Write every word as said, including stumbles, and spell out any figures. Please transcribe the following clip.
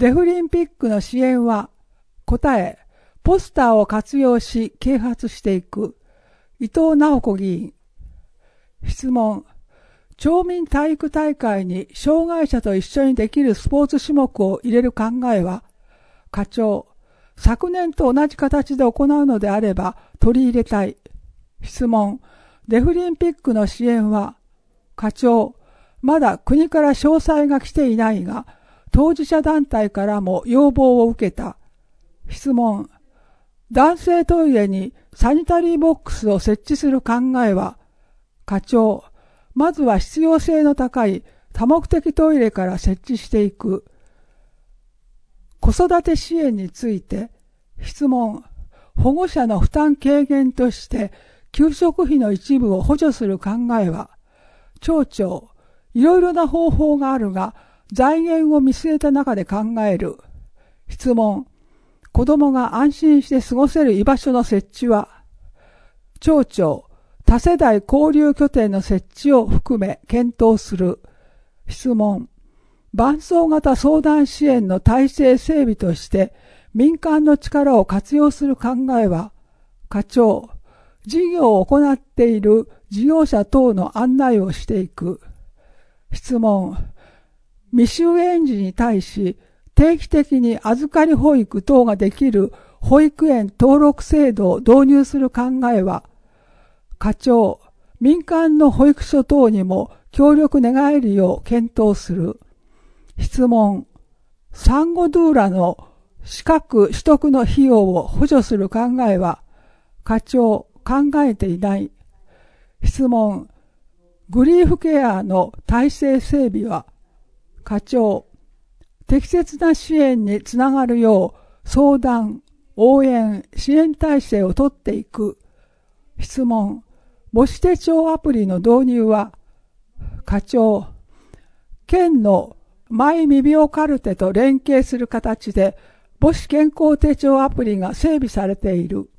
デフリンピックの支援は、答え、ポスターを活用し啓発していく。伊藤直子議員。質問。町民体育大会に障害者と一緒にできるスポーツ種目を入れる考えは、課長、昨年と同じ形で行うのであれば取り入れたい。質問。デフリンピックの支援は、課長、まだ国から詳細が来ていないが、当事者団体からも要望を受けた。質問。男性トイレにサニタリーボックスを設置する考えは、課長、まずは必要性の高い多目的トイレから設置していく。子育て支援について、質問。保護者の負担軽減として、給食費の一部を補助する考えは、町長、いろいろな方法があるが、財源を見据えた中で考える。質問。子供が安心して過ごせる居場所の設置は、町長、多世代交流拠点の設置を含め検討する。質問。伴走型相談支援の体制整備として民間の力を活用する考えは、課長、事業を行っている事業者等の案内をしていく。質問。未就園児に対し定期的に預かり保育等ができる保育園登録制度を導入する考えは、課長、民間の保育所等にも協力願えるよう検討する。質問。産後ドゥーラの資格取得の費用を補助する考えは、課長、考えていない。質問。グリーフケアの体制整備は、課長、適切な支援につながるよう相談、応援、支援体制をとっていく。質問。母子手帳アプリの導入は、課長、県のマイミビオカルテと連携する形で母子健康手帳アプリが整備されている。